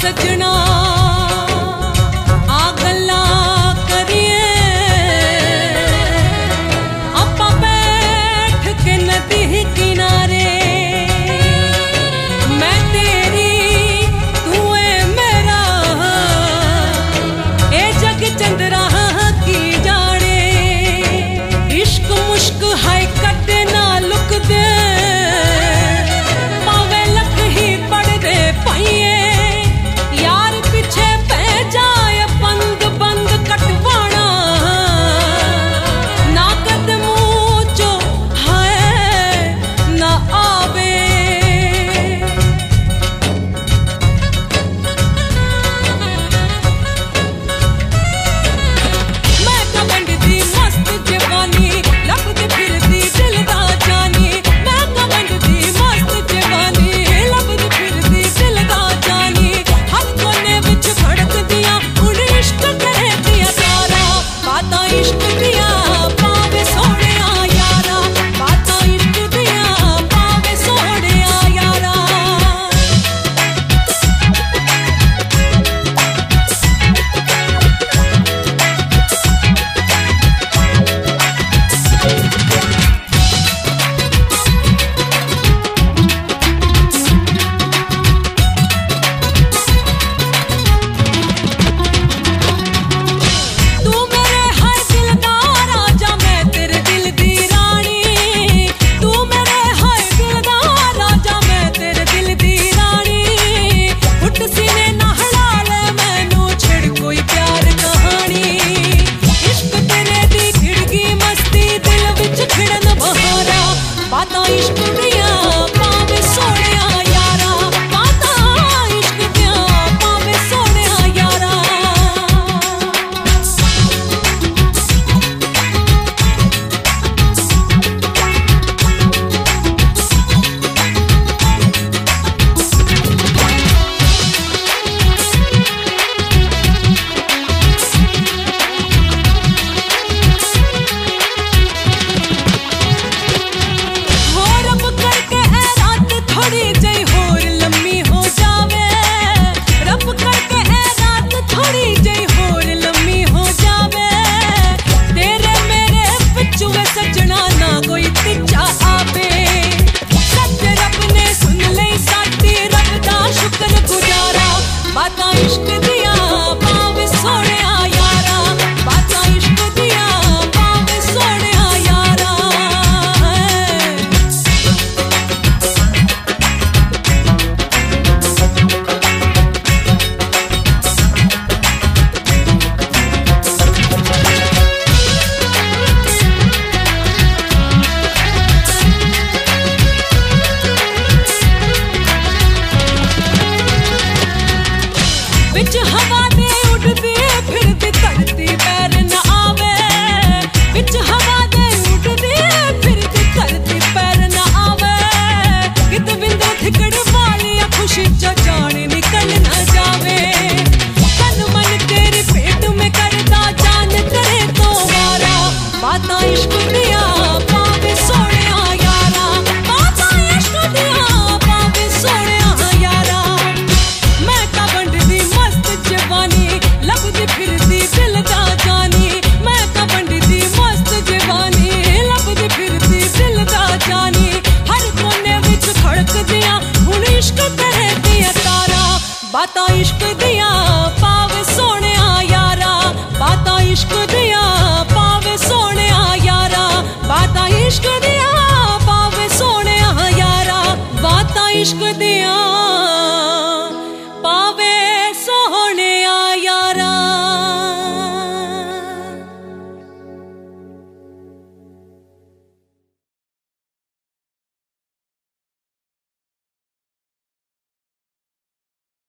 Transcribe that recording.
सजना आ गल्लां करिए आपां बैठ के नदी किनारे मैं तेरी तू है मेरा ए जग चंद्रा की जाने इश्क मुश्क है कटे ना लुक दे पावे लख ही पड़ दे पाइए यार पीछे पै जाए बंद बंद कटवाना ना कदमू चो है ना आवे मैं कमंड दी मस्त जवानी लभदी फिरदी दिल दा जानी मैं कमंड दी मस्त जवानी लभदी फिरदी दिल दा जानी हर कोने विच भड़कदियां हुण इश्क करे दिया सारा बातां इश्क दियां पावे सोहणिया यारा बातां इश्क दियां पावे सोहणिया यारा तू मेरे हाय दिल दा राजा मैं तेरे दिल दी रानी तू मेरे हाय दिल दा राजा मैं तेरे दिल दी रानी हुट सीने ना हड़ा ले मैनू छिड़ कोई प्यार कहानी इश्क तेरे दी खिड़गी मस्ती दिल विच खिड़न बहारा बातां इश्क दियां पावे सोहणिया यारा बातां इश्क दियां पावे सोहणिया यारा हो रब करके ए रात थोड़ी जई होर लम्मी हो जावे रब करके ए रात थोड़ी जई होर लम्मी हो जावे तेरे मेरे बिच वे सजना ना कोई तिचा आवे सच रब ने सुन लई साडी रब दा शुक्र गुजारा बातां इश्क दियां पावे सोहणिया यारा बातां इश्क दियां पावे सोहणिया यारा विच हवा दे उड़दी फिरदी धरती पैर न आवे विच हवा दे उड़दी फिरदी धरती पैर न आवे कित विंदे थिकड़ वालिया खुशी च जान निकल न जावे तन मन तेरी पेट में करदा जान तेरे तो वारा बातां इश्क दियां पावे सोहणिया यारा बातां इश्क दियां पावे सोहणिया यारा मैं कमंड दी मस्त जवानी लभदी फिरदी दिल दा जानी मैं कमंड दी मस्त जवानी लभदी फिरदी दिल दा जानी हर कोने विच खड़कदियां हुण इश्क करे दिया तारा बातां इश्क दियां